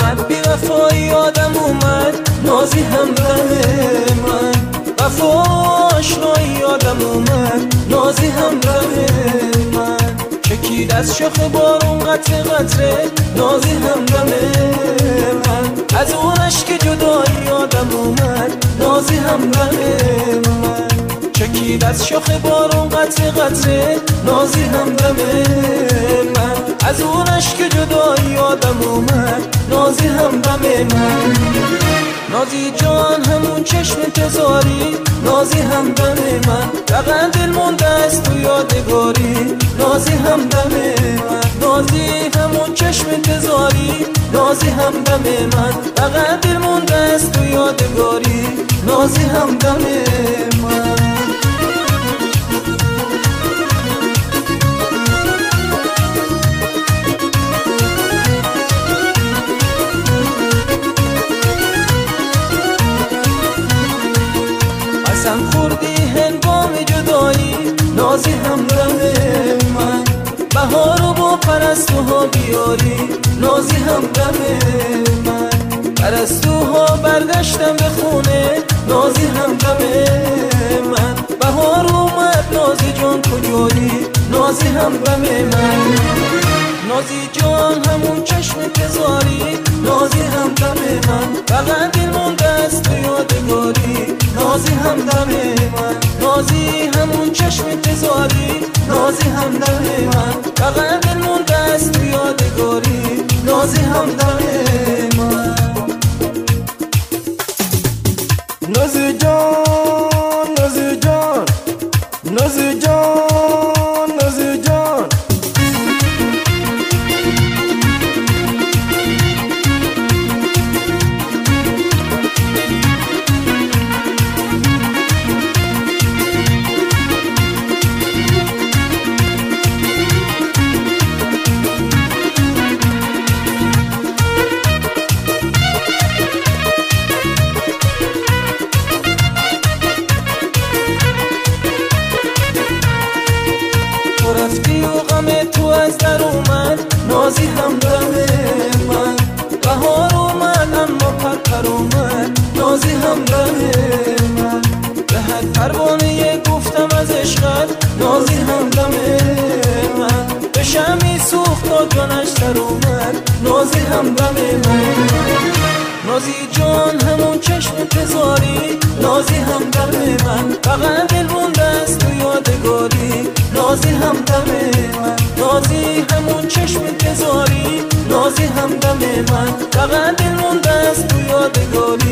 اومد، بی وفایی آدم اومد، نازی همراه من. وفا آشنایی آدم اومد، نازی همراه من. چکید از شاخ بارون قطره قطره، نازی همراه من. از اون عشق جدایی آدم اومد، نازی همراه من. چکید از شاخ بارون قطره قطره، نازی همراه من. از اون عشق جدایی آدم اومد، نازی همراه من. نازی جان همون چشم تزاری، نازی همراه من. فقط دل مونده است تو یادگاری، نازی همراه من. نازی همون چشم تزاری، نازی همراه من. فقط دل مونده است تو یادگاری، نازی همراه من. قسم خوردی هنگام جدایی، نازی همراه من. بهارو با پرستوها بیاری، نازی همراه من. پرستوها برگشتم به خونه، نازی همراه من. بهار اومد، نازی جان کجایی، نازی همراه من. نازی جان همون چشم تزاری، نازی همراه من. فقط دل مونده است تو یادگاری، نازی همراه من. نازی همون چشم تزاری، نازی همراه من. فقط دل مونده است تو یادگاری، نازی همراه من. نازی جان، نازی جان، نازی جان، نازی جان. تو رفتی و غم تو از در اومد، نازی همراه من. بهار اومد اما پرپر اومد، نازی همراه من. به حد پروانه گفتم از عشقت، نازی همراه من. به شمی سوخت و جانش در اومد، نازی همراه من. نازی جان همون چشم تزاری، نازی همراه من. فقط دل مونده است تو یادگاری، نازی همراه من. نازی همون چشم تزاری، نازی همراه من. فقط دل مونده است تو یادگاری،